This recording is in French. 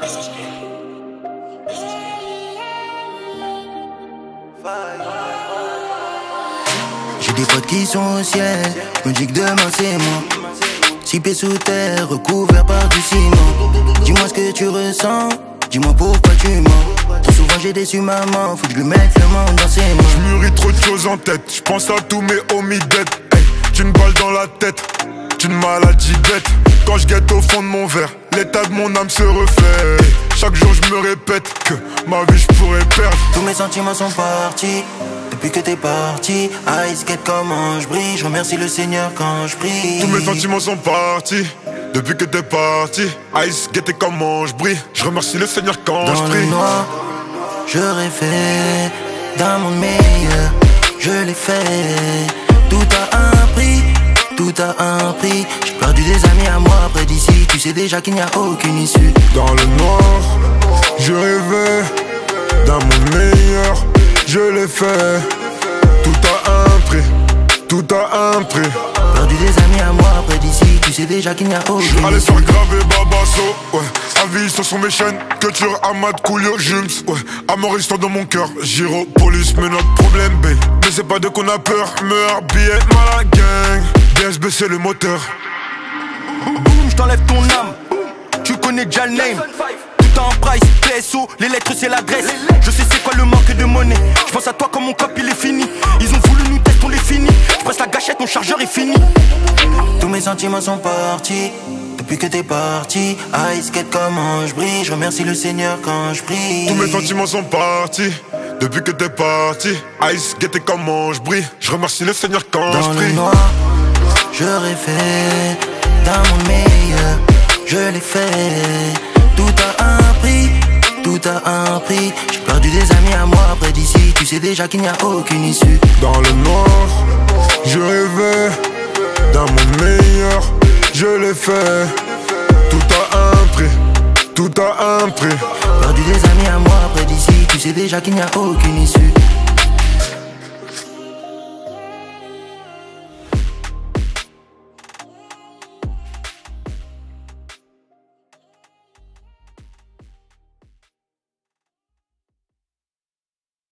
J'ai des potes qui sont au ciel, je me dis que demain c'est moi. 6 pieds sous terre, recouvert par du ciment. Dis-moi ce que tu ressens, dis-moi pourquoi tu mens. Trop souvent j'ai déçu maman, faut que je lui mette le monde dans ses mains. Je mûris trop de choses en tête, je pense à tous mes homies dead. Hey, j'ai une balle dans la tête, j'ai une maladie bête. Quand je guette au fond de mon verre, l'état de mon âme se refait. Hey, chaque jour je me répète que ma vie je pourrais perdre. Tous mes sentiments sont partis depuis que t'es parti. Ice Skate, comment je brille, je remercie le Seigneur quand je prie. Tous mes sentiments sont partis depuis que t'es parti. Ice Skate, et comment je brille, je remercie le Seigneur quand je prie. Dans le noir, je rêvais d'un monde meilleur, je l'ai fait. Tout a un prix, tout a un prix. J'ai perdu des amis à moi près d'ici. Tu sais déjà qu'il n'y a aucune issue. Dans le noir, je rêvais d'un monde meilleur, je l'ai fait. Tout a un prix, tout a un prix. Perdu des amis à moi près d'ici. Tu sais déjà qu'il n'y a aucune Allez issue. sur gravé Babasso, ouais. Avis sur mes chaînes, culture Ahmad Coolio, Jums, ouais. Amour histoire dans mon cœur, Giro, police, mais notre problème, B. Mais c'est pas de qu'on a peur, meurt, billet, mal à gang. BSB c'est le moteur. Boum, j't'enlève ton âme, tu connais déjà le name. Tout a un price, PSO, les lettres c'est l'adresse. Je sais c'est quoi le manque de monnaie. J'pense à toi quand mon cop il est fini. Ils ont voulu nous tester, on les finit. J'presse la gâchette, mon chargeur est fini. Tous mes sentiments sont partis depuis que t'es parti. Ice Skate, comment je brille, je remercie le Seigneur quand je prie. Tous mes sentiments sont partis depuis que t'es parti. Ice Skate, et comment je brille, je remercie le Seigneur quand je Dans le prie. noir, je rêvais d'un monde meilleur, je l'ai fait. Tout a un prix, tout a un prix. J'ai perdu des amis à moi près d'ici. Tu sais déjà qu'il n'y a aucune issue. Dans le noir, je rêvais d'un monde meilleur, je l'ai fait. Tout a un prix, tout a un prix. Perdu des amis à moi près d'ici. Tu sais déjà qu'il n'y a aucune issue.